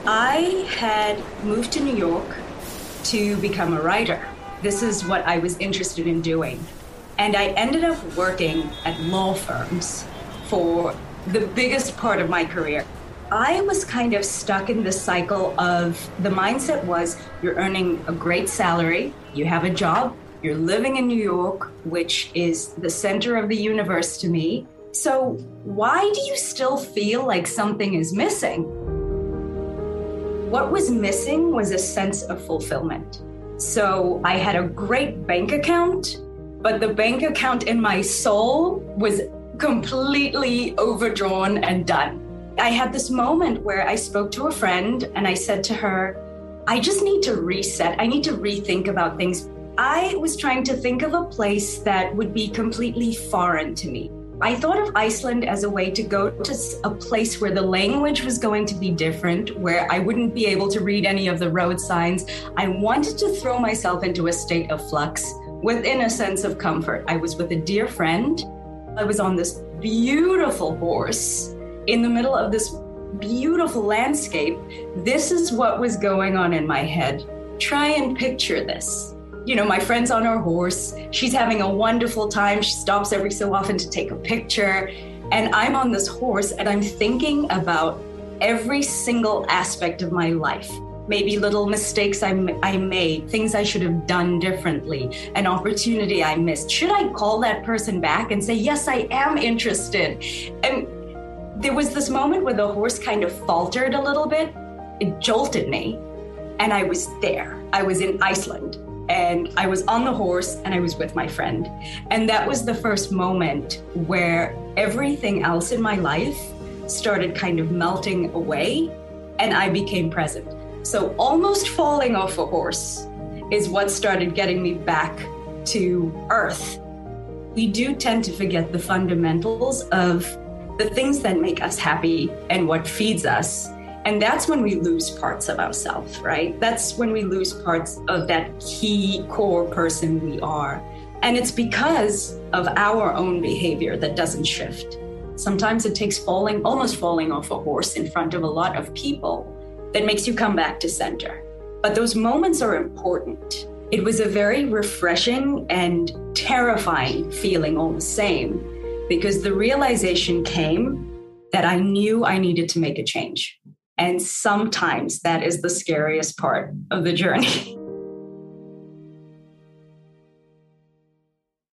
I had moved to New York to become a writer. This is what I was interested in doing. And I ended up working at law firms for the biggest part of my career. I was kind of stuck in this cycle of the mindset was you're earning a great salary, you have a job, you're living in New York, which is the center of the universe to me. So why do you still feel like something is missing? What was missing was a sense of fulfillment. So I had a great bank account, but the bank account in my soul was completely overdrawn and done. I had this moment where I spoke to a friend and I said to her, I just need to reset. I need to rethink about things. I was trying to think of a place that would be completely foreign to me. I thought of Iceland as a way to go to a place where the language was going to be different, where I wouldn't be able to read any of the road signs. I wanted to throw myself into a state of flux within a sense of comfort. I was with a dear friend. I was on this beautiful horse in the middle of this beautiful landscape. This is what was going on in my head. Try and picture this. You know, my friend's on her horse. She's having a wonderful time. She stops every so often to take a picture. And I'm on this horse and I'm thinking about every single aspect of my life. Maybe little mistakes I made, things I should have done differently, an opportunity I missed. Should I call that person back and say, yes, I am interested? And there was this moment where the horse kind of faltered a little bit. It jolted me. And I was there. I was in Iceland. And I was on the horse and I was with my friend. And that was the first moment where everything else in my life started kind of melting away and I became present. So almost falling off a horse is what started getting me back to earth. We do tend to forget the fundamentals of the things that make us happy and what feeds us. And that's when we lose parts of ourselves, right? That's when we lose parts of that key core person we are. And it's because of our own behavior that doesn't shift. Sometimes it takes almost falling off a horse in front of a lot of people that makes you come back to center. But those moments are important. It was a very refreshing and terrifying feeling all the same, because the realization came that I knew I needed to make a change. And sometimes that is the scariest part of the journey.